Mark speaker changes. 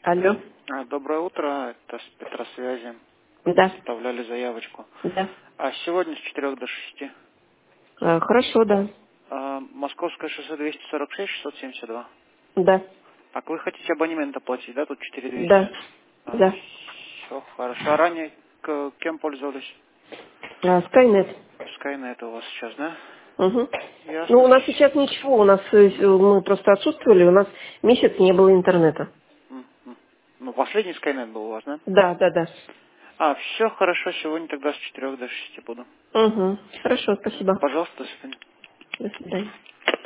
Speaker 1: Алло.
Speaker 2: Доброе утро, это с Петросвязи.
Speaker 1: Да.
Speaker 2: Оставляли заявочку.
Speaker 1: Да.
Speaker 2: А сегодня с 4 до 6.
Speaker 1: Хорошо, да.
Speaker 2: Московское шоссе 246, 672.
Speaker 1: Да.
Speaker 2: Так, вы хотите абонемент оплатить, да? Тут 4200.
Speaker 1: Да. Да.
Speaker 2: Все, хорошо. А ранее кем пользовались?
Speaker 1: Скайнет.
Speaker 2: Skynet у вас сейчас, да?
Speaker 1: Угу. Ну,
Speaker 2: Ясно.
Speaker 1: у нас сейчас ничего, у нас мы просто отсутствовали, у нас месяц не было интернета.
Speaker 2: Ну, последний Skynet был у вас, да?
Speaker 1: Да, да, да.
Speaker 2: Все хорошо, сегодня тогда с 4 до 6 буду.
Speaker 1: Угу. Хорошо, спасибо.
Speaker 2: Пожалуйста, до свидания.
Speaker 1: До свидания.